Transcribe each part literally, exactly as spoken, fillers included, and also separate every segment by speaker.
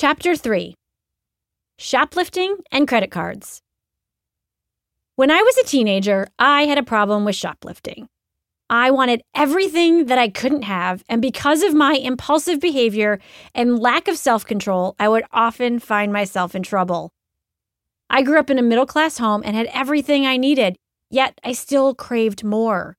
Speaker 1: Chapter three. Shoplifting and Credit Cards. When I was a teenager, I had a problem with shoplifting. I wanted everything that I couldn't have, and because of my impulsive behavior and lack of self-control, I would often find myself in trouble. I grew up in a middle-class home and had everything I needed, yet I still craved more.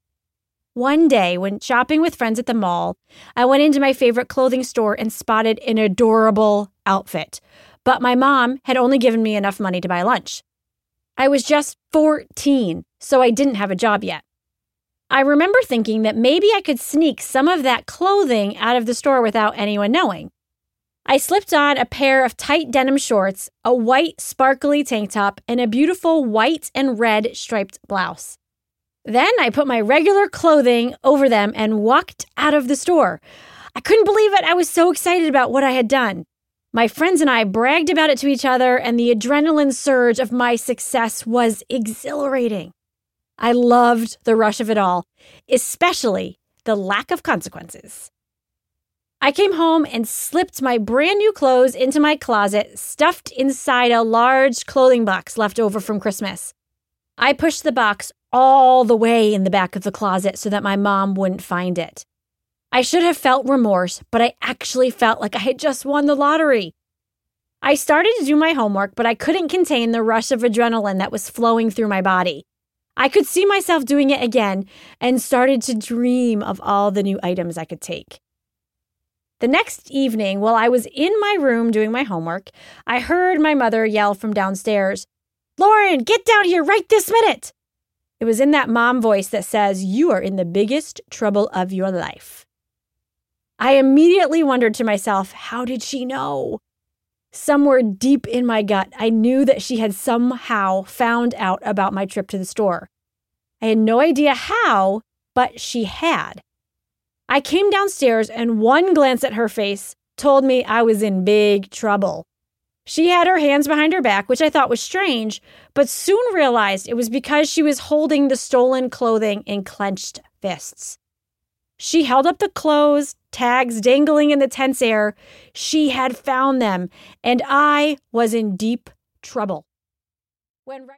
Speaker 1: One day, when shopping with friends at the mall, I went into my favorite clothing store and spotted an adorable outfit, but my mom had only given me enough money to buy lunch. I was just fourteen, so I didn't have a job yet. I remember thinking that maybe I could sneak some of that clothing out of the store without anyone knowing. I slipped on a pair of tight denim shorts, a white sparkly tank top, and a beautiful white and red striped blouse. Then I put my regular clothing over them and walked out of the store. I couldn't believe it. I was so excited about what I had done. My friends and I bragged about it to each other, and the adrenaline surge of my success was exhilarating. I loved the rush of it all, especially the lack of consequences. I came home and slipped my brand new clothes into my closet, stuffed inside a large clothing box left over from Christmas. I pushed the box all the way in the back of the closet so that my mom wouldn't find it. I should have felt remorse, but I actually felt like I had just won the lottery. I started to do my homework, but I couldn't contain the rush of adrenaline that was flowing through my body. I could see myself doing it again and started to dream of all the new items I could take. The next evening, while I was in my room doing my homework, I heard my mother yell from downstairs, "Lauren, get down here right this minute!" It was in that mom voice that says, "You are in the biggest trouble of your life." I immediately wondered to myself, how did she know? Somewhere deep in my gut, I knew that she had somehow found out about my trip to the store. I had no idea how, but she had. I came downstairs and one glance at her face told me I was in big trouble. She had her hands behind her back, which I thought was strange, but soon realized it was because she was holding the stolen clothing in clenched fists. She held up the clothes, tags dangling in the tense air. She had found them, and I was in deep trouble. When